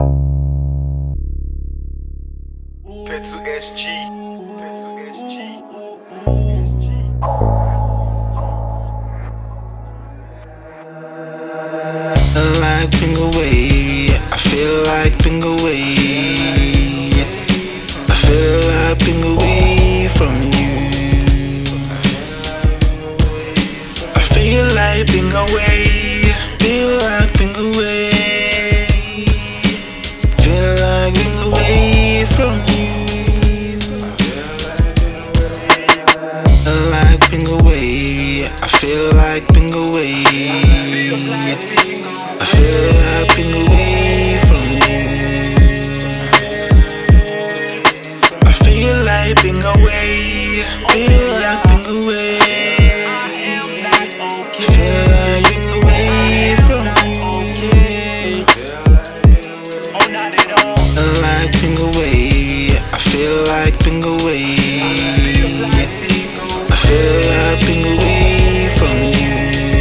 Petsu SG. Petsu SG. Like being away, I feel like being away. I feel like being away from you. I feel like being away. Feel like being away. Feel like being away from you. I like being away. I feel like being away. I feel like being away from you. I feel like being away. Feel like being away. Feel like being away from you. I like being away. I feel like being away. I feel like being away from you.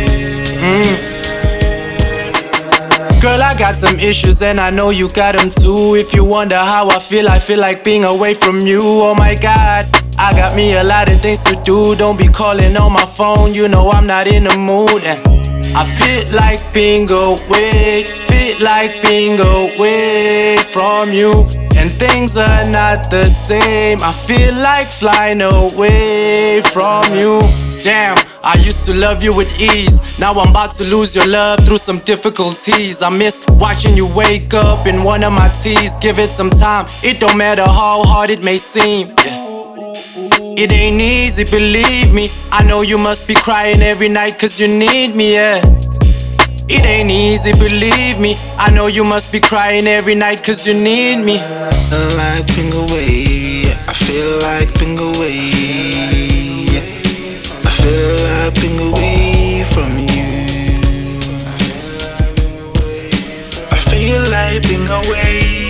Girl, I got some issues and I know you got them too. If you wonder how I feel like being away from you. Oh my God, I got me a lot of things to do. Don't be calling on my phone, you know I'm not in the mood. And I feel like being away, feel like being away from you. And things are not the same. I feel like flying away from you. Damn, I used to love you with ease. Now I'm about to lose your love through some difficulties. I miss watching you wake up in one of my teas. Give it some time, it don't matter how hard it may seem. It ain't easy, believe me. I know you must be crying every night cause you need me, yeah. It ain't easy, believe me. I know you must be crying every night cause you need me. I like being away. I feel like being away. I feel like being away from you. I feel like being away.